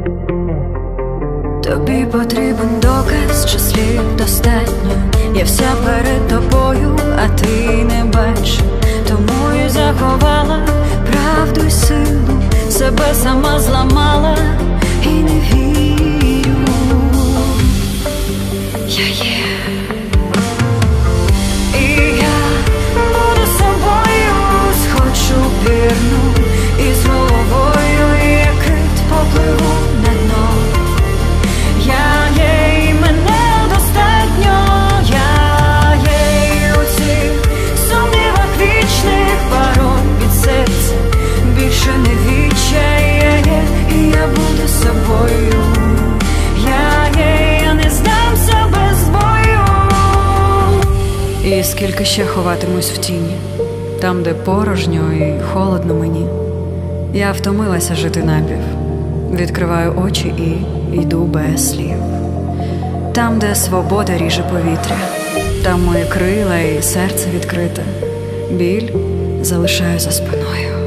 Тобі потрібен доказ, чи слів достатньо. Я вся перед тобою, а ти не бачиш. Тому і заховала правду й силу, себе сама зламала і не вірю. Я є. І я буду собою, схочу вірну, і з головою, як кит, попливу на дно. Я є, і мене достатньо. Я є, і у цих сумнівах вічних пароль від серця більше не відчай. Я є, і я буду собою. Я є, я не здамся без бою. І скільки ще ховатимусь в тіні, там, де порожньо і холодно мені. Я втомилася жити напів. Відкриваю очі і йду без слів. Там, де свобода ріже повітря, там мої крила і серце відкрите. Біль залишаю за спиною.